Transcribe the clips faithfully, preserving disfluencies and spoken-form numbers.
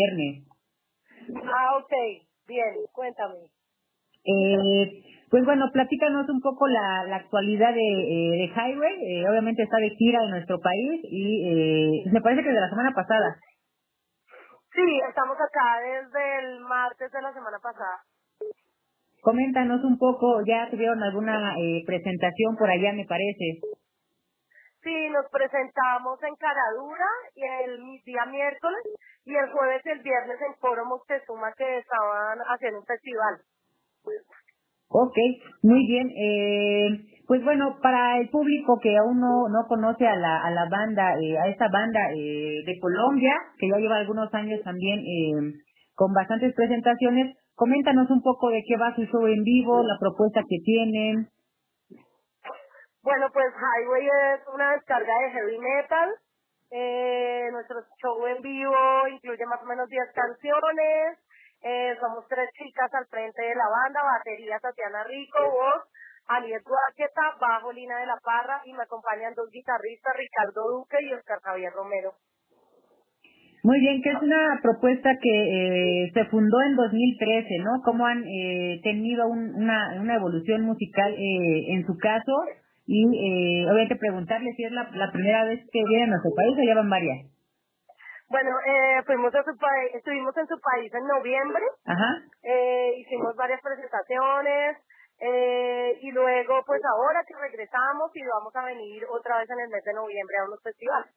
viernes. Ah, ok, bien, cuéntame. Eh, pues bueno, platícanos un poco la, la actualidad de, eh, de Highway. Eh, obviamente está de gira en nuestro país y eh, me parece que de la semana pasada. Sí, estamos acá desde el martes de la semana pasada. Coméntanos un poco, ya tuvieron alguna eh, presentación por allá, me parece. Sí, nos presentamos en Caradura y el mi- día miércoles y el jueves y el viernes en Foro Moctezuma, que estaban haciendo un festival. Ok, muy bien. Eh, pues bueno, para el público que aún no, no conoce a la, a la banda, eh, a esta banda eh, de Colombia, que ya lleva algunos años también eh, con bastantes presentaciones, coméntanos un poco de qué va su show en vivo, la propuesta que tienen. Bueno, pues Highway es una descarga de heavy metal. Eh, nuestro show en vivo incluye más o menos diez canciones. Eh, somos tres chicas al frente de la banda: batería Tatiana Rico, voz Aniet Duarqueta, bajo Lina de la Parra, y me acompañan dos guitarristas, Ricardo Duque y Oscar Javier Romero. Muy bien, que es una propuesta que eh, se fundó en dos mil trece, ¿no? ¿Cómo han eh, tenido un- una, una evolución musical eh, en su caso? Y eh, obviamente preguntarle si es la, la primera vez que vienen a nuestro país o llevan varias. Bueno, eh, fuimos a su país, estuvimos en su país en noviembre. Ajá. Eh, hicimos varias presentaciones, eh, y luego pues ahora que regresamos y vamos a venir otra vez en el mes de noviembre a unos festivales.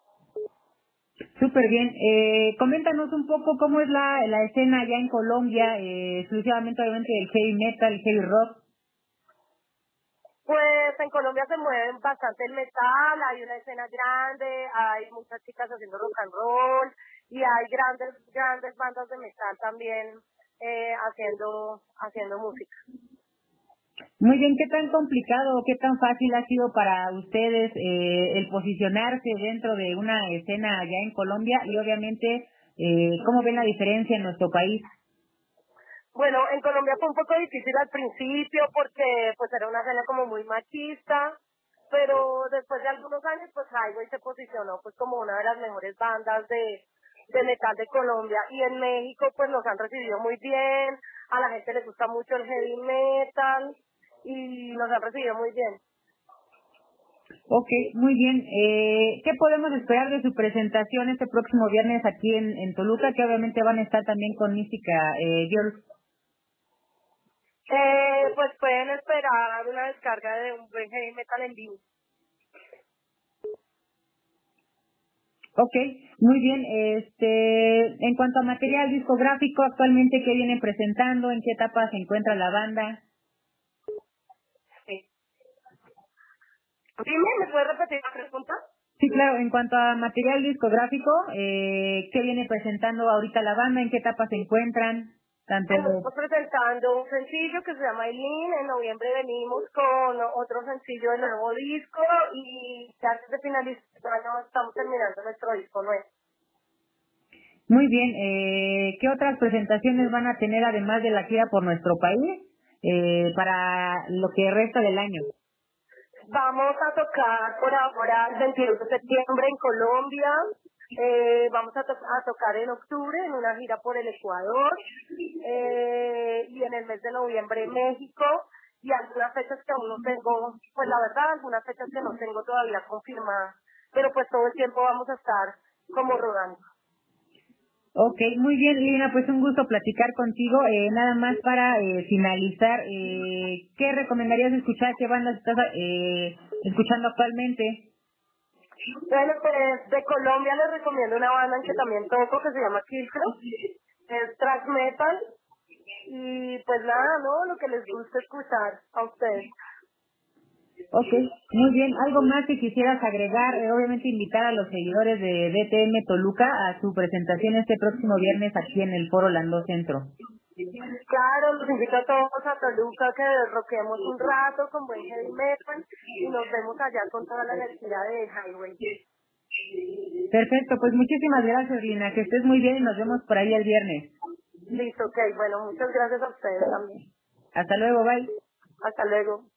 Súper bien. Eh, coméntanos un poco cómo es la, la escena allá en Colombia, eh, exclusivamente obviamente del heavy metal, el heavy rock. Pues en Colombia se mueven bastante el metal, hay una escena grande, hay muchas chicas haciendo rock and roll y hay grandes grandes bandas de metal también, eh, haciendo haciendo música. Muy bien, ¿qué tan complicado o qué tan fácil ha sido para ustedes eh, el posicionarse dentro de una escena allá en Colombia y obviamente eh, cómo ven la diferencia en nuestro país? Bueno, en Colombia fue un poco difícil al principio porque pues era una escena como muy machista, pero después de algunos años pues Highway se posicionó pues como una de las mejores bandas de, de metal de Colombia, y en México pues nos han recibido muy bien, a la gente le gusta mucho el heavy metal y nos han recibido muy bien. Ok, muy bien. Eh, ¿Qué podemos esperar de su presentación este próximo viernes aquí en, en Toluca? Que obviamente van a estar también con Mística eh, Girls. Eh, pues pueden esperar una descarga de un buen heavy metal en vivo. Ok, muy bien. Este, en cuanto a material discográfico, actualmente qué vienen presentando, en qué etapa se encuentra la banda. Sí. Dime, ¿me puedes repetir la pregunta? Sí, claro. En cuanto a material discográfico, eh, ¿qué viene presentando ahorita la banda? ¿En qué etapa se encuentran? Tanto. Bueno, estamos presentando un sencillo que se llama Eileen. En noviembre venimos con otro sencillo del nuevo disco y ya antes de finalizar el año estamos terminando nuestro disco nuevo. Muy bien. Eh, ¿qué otras presentaciones van a tener además de la gira por nuestro país eh, para lo que resta del año? Vamos a tocar por ahora el veintidós de septiembre en Colombia. Eh, vamos a, to- a tocar en octubre en una gira por el Ecuador, eh, y en el mes de noviembre en México, y algunas fechas que aún no tengo, pues la verdad, algunas fechas que no tengo todavía confirmadas, pero pues todo el tiempo vamos a estar como rodando. Ok, muy bien, Lina, pues un gusto platicar contigo. Eh, nada más para eh, finalizar, eh, ¿qué recomendarías escuchar? ¿Qué bandas estás eh, escuchando actualmente? Bueno, pues de Colombia les recomiendo una banda en que también toco que se llama Kiltro, es thrash metal, y pues nada, ¿no? Lo que les gusta escuchar a ustedes. Ok, muy bien. ¿Algo más que quisieras agregar? Eh, obviamente invitar a los seguidores de D T M Toluca a su presentación este próximo viernes aquí en el Foro Landó Centro. Claro, los invito a todos a Toluca que roquemos un rato con buen heavy metal y nos vemos allá con toda la energía de Highway. Perfecto, pues muchísimas gracias, Lina. Que estés muy bien y nos vemos por ahí el viernes. Listo, ok, bueno, muchas gracias a ustedes también. Hasta luego, bye. Hasta luego.